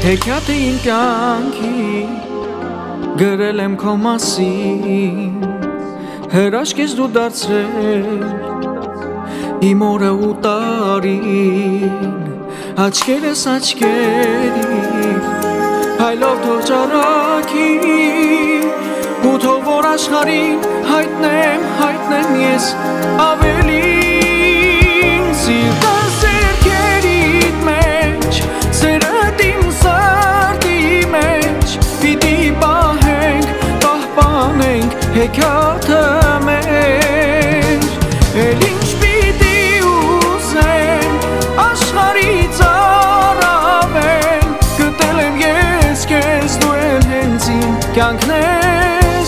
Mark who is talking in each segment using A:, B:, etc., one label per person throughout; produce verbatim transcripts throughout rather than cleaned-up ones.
A: Հեքիաթ է իմ կյանքի գրել եմ քո մասին հրաշք ես դու դարձրել իմ օրը ու տարին աչքերս աչքերի հայլով թող ճառագի ու թող որ աշխարհին հայտնեմ հայտնեմ ես ավելին սիրտս ձեռքերիդ մեջ սերդ իմ սրտի մեջ պիտի պահենք պահպանենք հեքիաթը մեր էլ ինչ պիտի ուզենք աշխարհից առավել գտել եմ ես քեզ դու էլ հենց իմ կյանքն ես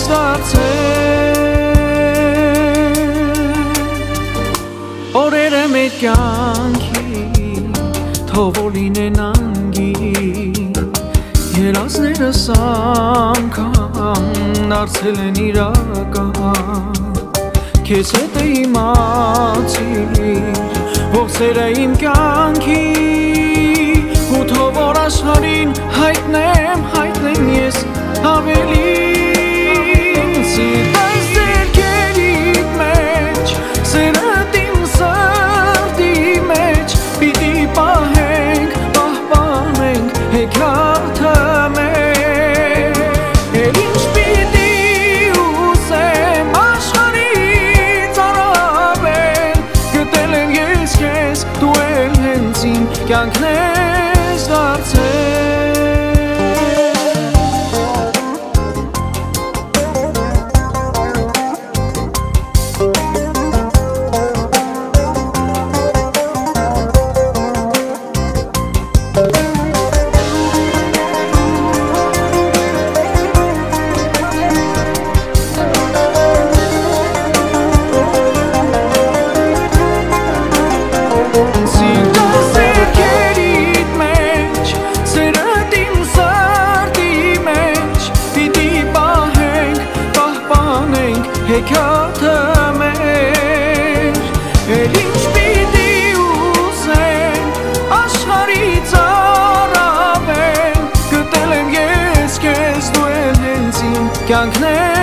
A: դարձել օրերը մեր կյանքի թող որ լինեն անգին երազներս անգամ դարձել են իրական քեզ հետ է իմացիր ով սերը իմ կյանքի ու թող որ աշխարհին հայտնեմ հայտնեմ ես ավելին սիրտս ձեռքերիդ մեջ սերդ իմ սրտի մեջ պիտի պահենք պահպանենք հեքիաթը մեր էլ ինչ պիտի ուզեմ աշխարհից առավել գտել եմ ես քեզ դու էլ հենց իմ կյանքն ես դարձել հեքիաթը մեր էլ ինչ պիտի ուզենք աշխարհից առավել գտել եմ ես քեզ դու էլ հենց իմ կյանքն